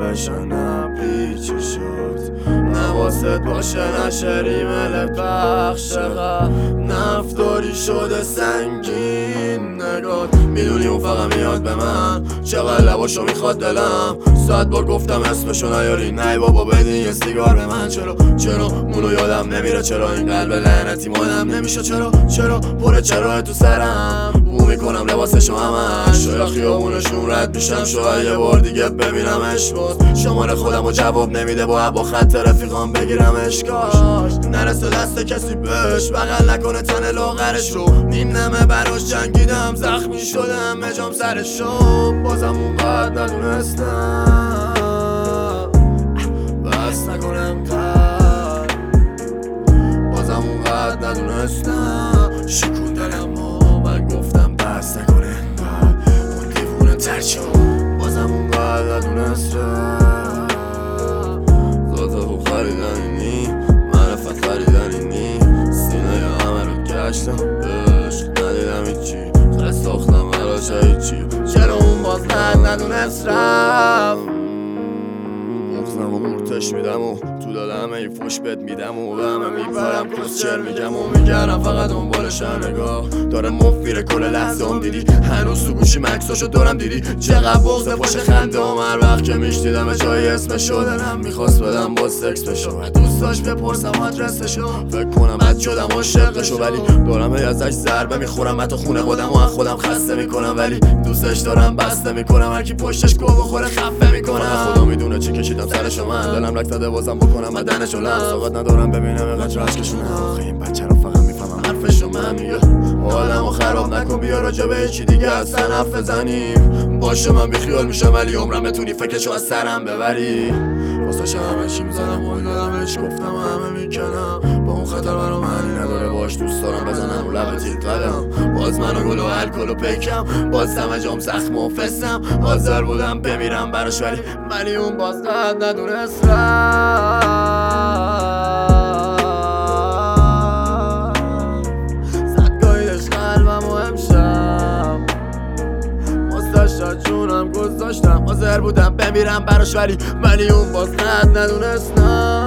بشنم پیچی شد نواست باشه نشری ملت بخش نفتاری شده سنگین نگات میدونی اون فقط میاد به من چقدر لباشو میخواد دلم 100 بار گفتم اسمشو نیاری نه بابا بدین یه سیگار به من چرا مونو یادم نمیره چرا این قلب لعنتی مادم نمیشه چرا پر چرا تو سرم بو میکنم لباسشو همش شاید خیابونشون رد میشم شاید یه بار دیگه ببینمش باز شماره خودمو جواب نمیده با خط رفیقام بگیرمش کاش نرسه دست کسی بهش بغل نکنه تن لاغرش رو نیم نمه براش جنگیدم زخمی شدم مجام سرشو بازم اونقدر ندونستم بس نکنم تر بازم اونقدر ندونستم شکون دلم و من گفتم بس نکنه اون دیوونه ترچو بازم اونقدر ندونستم ذاته خوب خریدنی معرفت خریدنی سینه همه رو گشتم عشق ندیدم هیچی خست ساختم براش هیچی چرا اون باز ندونست رفت بغزم و قورتش میدم و تو دلم ای فوش بد میدم و همه میپرم کسچر میگم و میگرم فقط دنبالش نگاه داره مفیره کل لحظه هم دیدی هنوز تو گوشی مکساشو دارم دیدی چقدر بغض پشت خنده هم هر وقت که میشنیدم جای اسمشو دلم میخواست بدم با سکس بشو دوست داشت بپرسم آدرسشو فکر کنم بد شدم عاشقشو ولی دارم ازش ضربه میخورم حتی خونه خودم و خودم خسته میکنم ولی دوستش دارم بسته میکنم هرکی پشتش گو بخوره خفه میکنم خدا میدونه چی کشیدم سرشو من دلم لک زده بازم بکنم بدنشو لم ساقت ندارم ببینم اینقدر عشقشونه آخه این بچه رو فقط میفهمم حرفشو من میگه حالمو خراب نکن بیا راجع به چی دیگه اصلا حرف بزنیم باشه من بیخیال میشم ولی عمرم بتونی فکرشو از سرم ببری واسه همه چی میزنم و دادمش گفتم همه میکنم با اون خطر برام معنی نداره باش دوست دارم بزنم رو لب تیر قدم باز منو گل و الکل و پیکم باز همه جام زخم و فستم حاضر بودم بمیرم براش ولی اون باز قد ندونست جونم گذاشتم حاضر بودم بمیرم براش ولی اون باز ندونستم